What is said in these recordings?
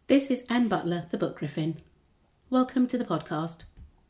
This is Anne Butler, the Book Griffin. Welcome to the podcast.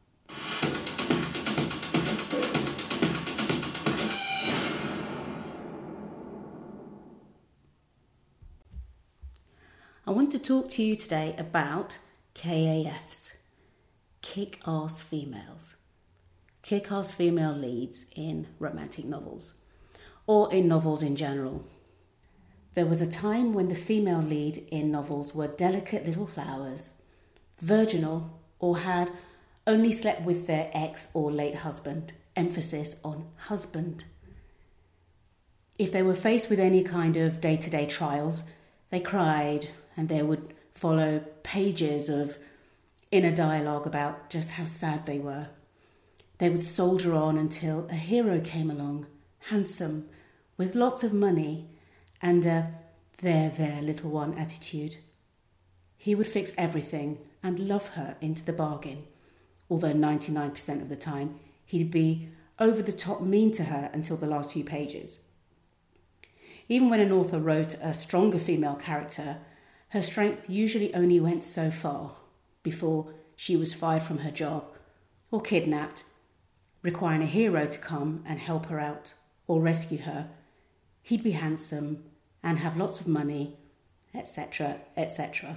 I want to talk to you today about KAFs, kick-ass females. Kick-ass female leads in romantic novels, or in novels in general. There was a time when the female lead in novels were delicate little flowers, virginal, or had only slept with their ex or late husband, emphasis on husband. If they were faced with any kind of day-to-day trials, they cried, and there would follow pages of inner dialogue about just how sad they were. They would soldier on until a hero came along, handsome, with lots of money, and a there, little one attitude. He would fix everything and love her into the bargain, although 99% of the time he'd be over the top mean to her until the last few pages. Even when an author wrote a stronger female character, her strength usually only went so far before she was fired from her job or kidnapped, requiring a hero to come and help her out or rescue her. He'd be handsome and have lots of money, etc., etc.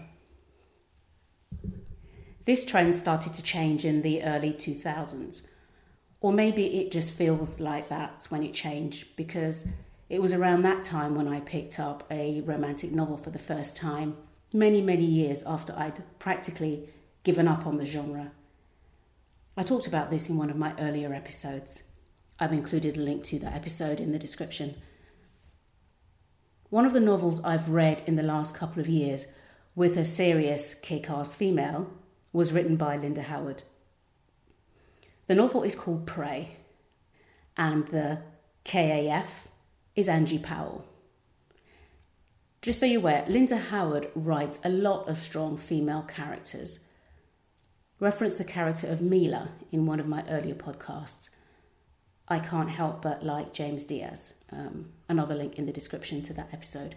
This trend started to change in the early 2000s, or maybe it just feels like that's when it changed, because it was around that time when I picked up a romantic novel for the first time, many years after I'd practically given up on the genre. I talked about this in one of my earlier episodes. I've included a link to that episode in the description. One of the novels I've read in the last couple of years with a serious kick-ass female was written by Linda Howard. The novel is called Prey, and the KAF is Angie Powell. Just so you're aware, Linda Howard writes a lot of strong female characters. Reference the character of Mila in one of my earlier podcasts. I can't help but like James Diaz. Another link in the description to that episode.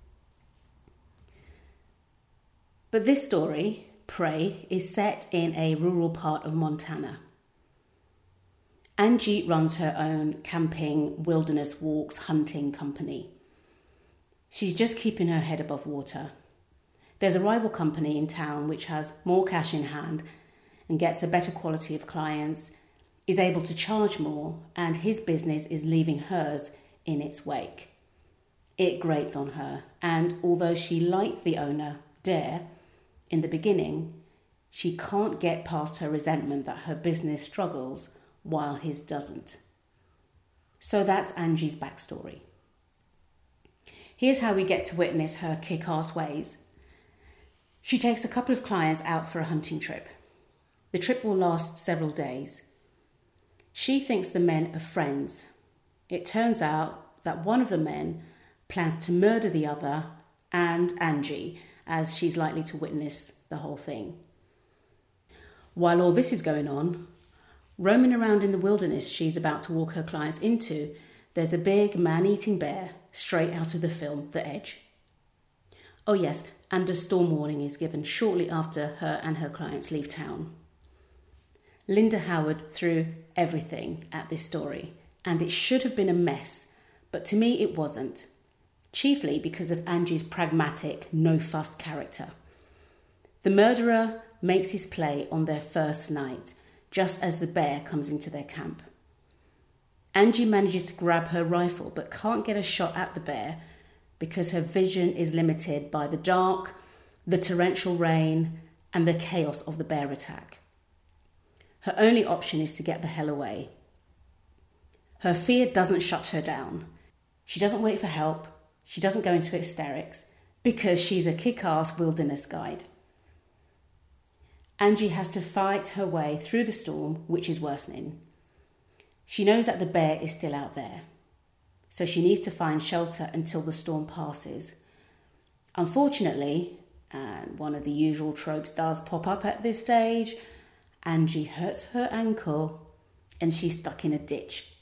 But this story, Prey, is set in a rural part of Montana. Angie runs her own camping, wilderness walks, hunting company. She's just keeping her head above water. There's a rival company in town which has more cash in hand and gets a better quality of clients, is able to charge more, and his business is leaving hers in its wake. It grates on her, and although she liked the owner, Dare, in the beginning, she can't get past her resentment that her business struggles while his doesn't. So that's Angie's backstory. Here's how we get to witness her kick-ass ways. She takes a couple of clients out for a hunting trip. The trip will last several days. She thinks the men are friends. It turns out that one of the men plans to murder the other and Angie, as she's likely to witness the whole thing. While all this is going on, roaming around in the wilderness she's about to walk her clients into, there's a big man-eating bear straight out of the film The Edge. Oh yes, and a storm warning is given shortly after her and her clients leave town. Linda Howard threw everything at this story, and it should have been a mess, but to me it wasn't, chiefly because of Angie's pragmatic, no-fuss character. The murderer makes his play on their first night, just as the bear comes into their camp. Angie manages to grab her rifle but can't get a shot at the bear because her vision is limited by the dark, the torrential rain, and the chaos of the bear attack. Her only option is to get the hell away. Her fear doesn't shut her down. She doesn't wait for help. She doesn't go into hysterics because she's a kick-ass wilderness guide. Angie has to fight her way through the storm, which is worsening. She knows that the bear is still out there, so she needs to find shelter until the storm passes. Unfortunately, and one of the usual tropes does pop up at this stage, Angie hurts her ankle and she's stuck in a ditch.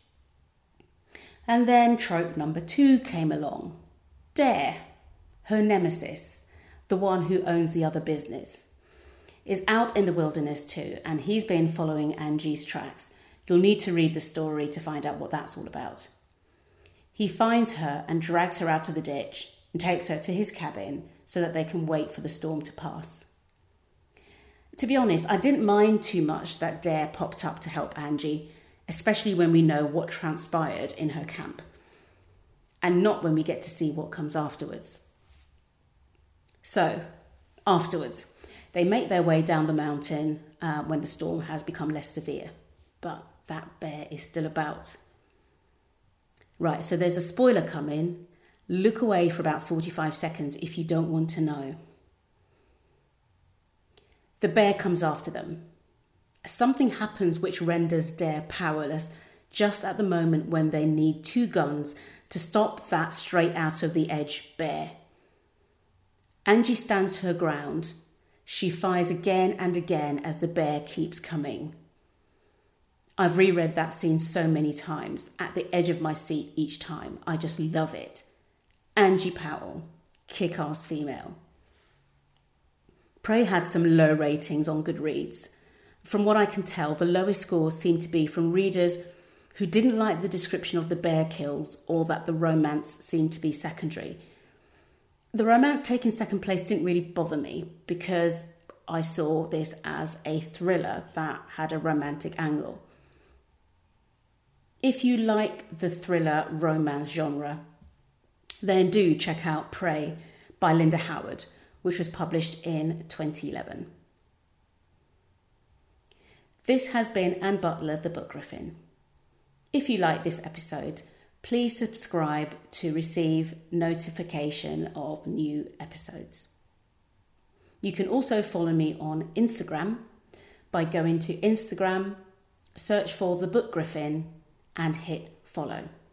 And then trope number 2 came along. Dare, her nemesis, the one who owns the other business, is out in the wilderness too, and he's been following Angie's tracks. You'll need to read the story to find out what that's all about. He finds her and drags her out of the ditch and takes her to his cabin so that they can wait for the storm to pass. To be honest, I didn't mind too much that Dare popped up to help Angie, especially when we know what transpired in her camp, and not when we get to see what comes afterwards. So, afterwards, they make their way down the mountain when the storm has become less severe, but that bear is still about. Right, so there's a spoiler coming. Look away for about 45 seconds if you don't want to know. The bear comes after them. Something happens which renders Dare powerless just at the moment when they need 2 guns to stop that straight out of the edge bear. Angie stands her ground. She fires again and again as the bear keeps coming. I've reread that scene so many times, at the edge of my seat each time. I just love it. Angie Powell, kick-ass female. Prey had some low ratings on Goodreads. From what I can tell, the lowest scores seem to be from readers who didn't like the description of the bear kills or that the romance seemed to be secondary. The romance taking second place didn't really bother me because I saw this as a thriller that had a romantic angle. If you like the thriller romance genre, then do check out Prey by Linda Howard, which was published in 2011. This has been Anne Butler, the Book Griffin. If you like this episode, please subscribe to receive notification of new episodes. You can also follow me on Instagram by going to Instagram, search for The Book Griffin and hit follow.